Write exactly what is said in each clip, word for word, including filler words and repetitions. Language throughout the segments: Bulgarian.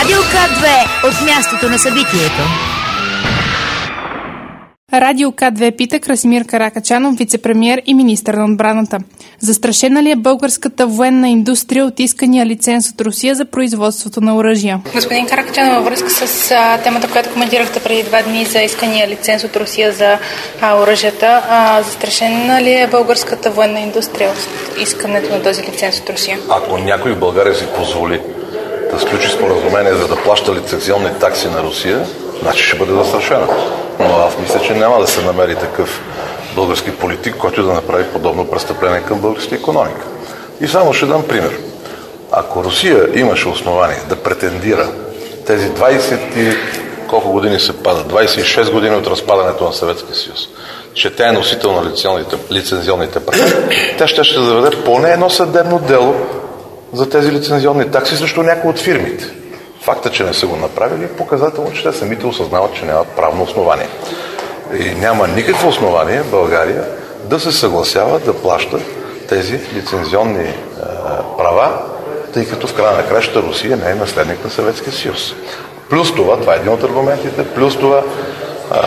Радио К две от мястото на събитието. Радио К две пита Красимир Каракачанов, вицепремиер и министър на отбраната. Застрашена ли е българската военна индустрия от искания лиценз от Русия за производството на оръжия? Господин Каракачанов, във връзка с а, темата, която коментирахте преди два дни за искания лиценз от Русия за а, оръжията, а, застрашена ли е българската военна индустрия от искането на този лиценз от Русия? Ако някой в България си позволи да сключи споразумение за да плаща лицензионни такси на Русия, значи ще бъде застрашена. Но аз мисля, че няма да се намери такъв български политик, който да направи подобно престъпление към българската икономика. И само ще дам пример. Ако Русия имаше основание да претендира тези двайсет и колко години се падат, двайсет и шест години от разпадането на Съветския съюз, че тя е носител на лицензионните, лицензионните права, тя ще ще заведе поне едно съдебно дело за тези лицензионни такси срещу някои от фирмите. Факта, че не са го направили, е показателно, че те самите осъзнават, че нямат правно основание. И няма никакво основание България да се съгласява да плаща тези лицензионни е, права, тъй като в края на кращата Русия не е наследник на Съветския съюз. Плюс това, това е един от аргументите, плюс това е,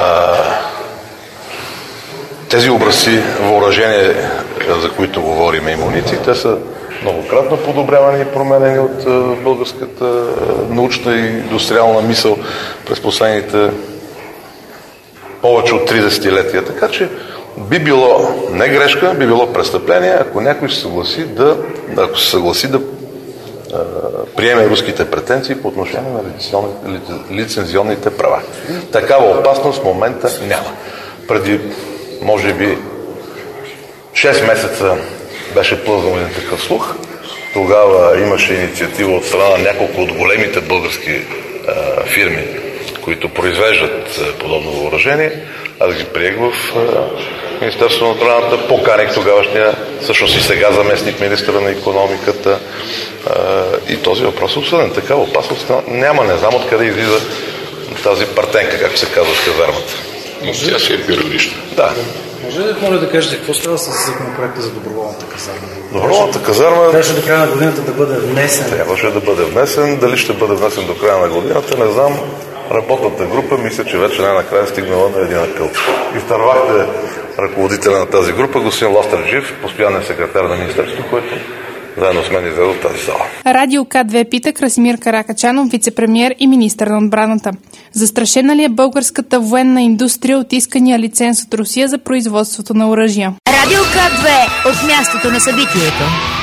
тези образци въоръжение, за които говорим, и муниции, те са многократно подобрявани и променени от е, българската е, научна и индустриална мисъл през последните повече от три десетилетия. Така че би било не грешка, би било престъпление, ако някой се съгласи да, ако се съгласи да е, приеме руските претенции по отношение на лицензионните права. Такава опасност в момента няма. Преди, може би, шест месеца беше плъзнал един такъв слух. Тогава имаше инициатива от страна на няколко от големите български е, фирми, които произвеждат е, подобно въоръжение. Аз ги приех в е, Министерството на отбраната, поканих тогавашния, всъщност и сега заместник министъра на икономиката е, и този въпрос е обсъден. Такава опасност няма, не знам откъде излиза тази партенка, както се казва в казармата. Но тя си е периодична. Да. Може ли да моля да кажете какво става с законопроекта за доброволната казарма? Доброволната казарма трябваше до края на годината да бъде внесен. Трябваше да бъде внесен. Дали ще бъде внесен до края на годината, не знам. Работната група мисля, че вече най-накрая стигнала на един акъл. И втървахте ръководителя на тази група, господин Ластарджиев, постоянен секретар на министерството, който заедно с мен излезе в тази зала. Радио К две пита Красимир Каракачанов, вицепремиер и министър на отбраната. Застрашена ли е българската военна индустрия от искания лиценз от Русия за производството на оръжия? Радио К две от мястото на събитието.